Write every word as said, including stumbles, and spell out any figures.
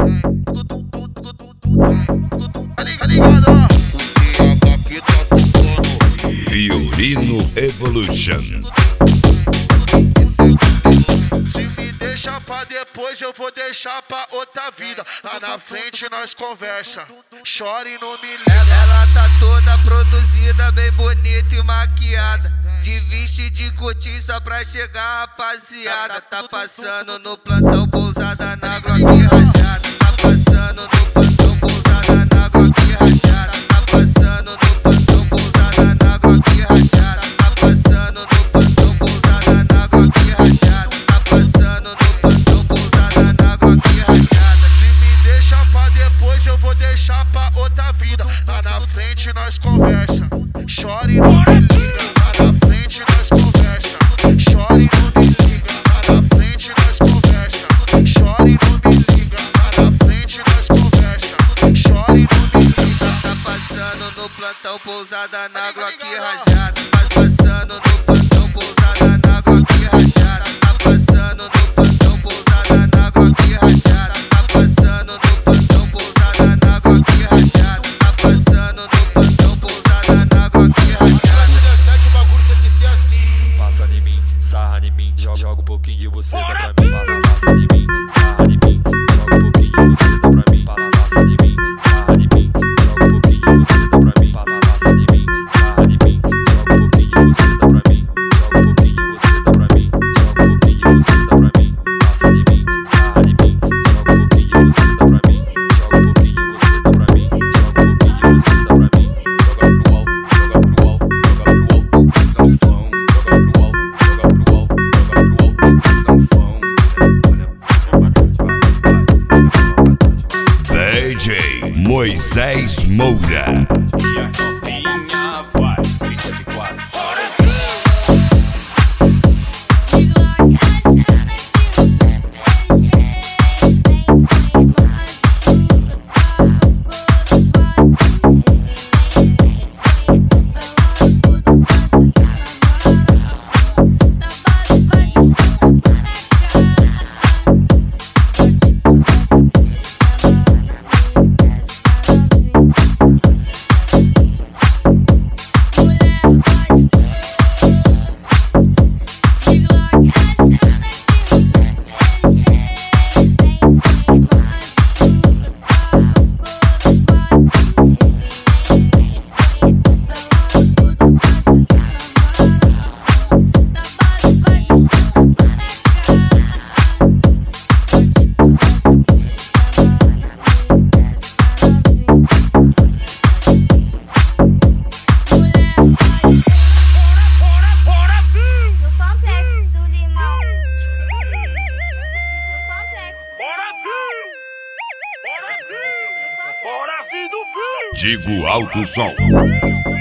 Tá ligado, ó? Fiorino Evolution. Se me deixa pra depois, eu vou deixar pra outra vida. Lá na frente nós conversa, chora e não me liga. Ela tá toda produzida, bem bonita e maquiada, de veste de cortiça pra chegar, rapaziada. Tá passando no plantão, pousada na Glock rajada. Tá passando no plantão, pousada na Glock rajada. Tá passando no plantão, pousada na Glock rajada. Tá passando no plantão, pousada na Glock rajada. Tá passando no plantão, pousada na Glock rajada. Se me deixa pra depois, eu vou deixar pra outra vida. Lá na frente nós conversa, chora e não me liga. Lá na frente nós conversa, chora e não me liga. Lá na frente nós conversa, chora e não me liga. Lá na frente nós conversa, chora e não me liga. Tá passando no plantão, pousada na Glock rajada. Tá passando no plantão, pousada na Glock rajada. Tá passando no plantão, pousada na Glock rajada. Tá passando no plantão, pousada na Glock rajada. Tá passando no plantão, pousada na Glock rajada. dezessete o bagulho tem que ser assim. Passa em mim, sarra em mim, joga, joga um pouquinho de você pra mim. Passa, passa em mim, sarra em mim, joga um pouquinho de você pra mim. Passa, passa em mim, sarra em mim, joga um pouquinho de você pra mim. Passa, passa em mim, sarra em mim, joga um pouquinho de você pra mim. Joga um pouquinho de você pra mim, joga um pouquinho de você pra mim. Passa em mim, sarra em mim, joga um pouquinho de você pra mim. Joga um pouquinho de você pra mim, joga um pouquinho de você pra mim. Joga pro alto, joga pro alto, joga pro alto, sanfão. Joga pro alto, joga pro alto, joga pro alto, sanfão. D J Moisés Moura. E a novinha vai, fica de quatro. Digo Alto Som.